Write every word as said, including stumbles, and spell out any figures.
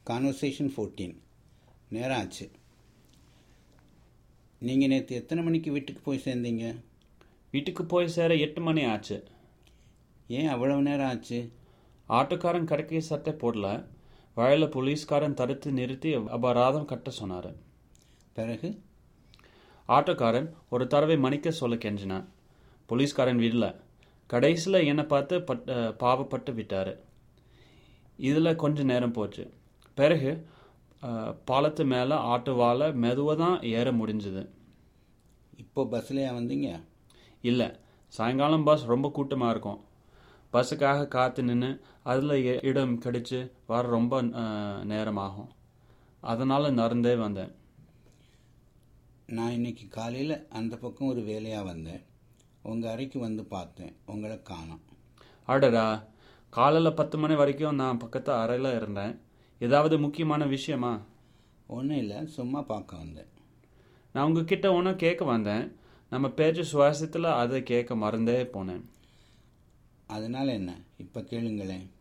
Conversation fourteen. நேரம் ஆச்சு. நீங்கள் நேற்று எத்தனை மணிக்கு வீட்டுக்கு போய் சேர்ந்தீங்க? வீட்டுக்கு போய் சேர எட்டு மணி ஆச்சு. ஏன் அவ்வளவு நேரம் ஆச்சு? ஆட்டோக்காரன் கடைக்கு சட்டை போடல. வழியில் போலீஸ்காரன் தடுத்து நிறுத்தி அபராதம் கட்ட சொன்னார். பிறகு ஆட்டோக்காரன் ஒரு தடவை மன்னிக்க சொல்ல கெஞ்சினான். போலீஸ்காரன் விடல. கடைசியில் என்னை பார்த்து பட் பாவப்பட்டு விட்டார். இதில் கொஞ்சம் நேரம் போச்சு. பிறகு பாலத்து மேலே ஆட்டோவால் மெதுவாக தான் ஏற முடிஞ்சுது. இப்போ பஸ்லையா வந்தீங்க? இல்லை, சாயங்காலம் பஸ் ரொம்ப கூட்டமாக இருக்கும். பஸ்ஸுக்காக காத்து நின்று அதில் இடம் கிடைச்சி வர ரொம்ப நேரமாகும். அதனால் நடந்தே வந்தேன். நான் இன்னைக்கு காலையில் அந்த பக்கம் ஒரு வேலையாக வந்தேன். உங்கள் அறைக்கு வந்து பார்த்தேன், உங்களை காணோம். அடடா, காலையில் பத்து மணி வரைக்கும் நான் பக்கத்து அறையில் இருந்தேன். ஏதாவது முக்கியமான விஷயமா? ஒன்றும் இல்லை, சும்மா பார்க்க வந்தேன். நான் உங்ககிட்ட ஒன்றும் கேட்க வந்தேன். நம்ம பேச்சு சுவாசத்தில் அதை கேட்க மறந்தே போனேன். அதனால் என்ன, இப்போ கேளுங்களேன்.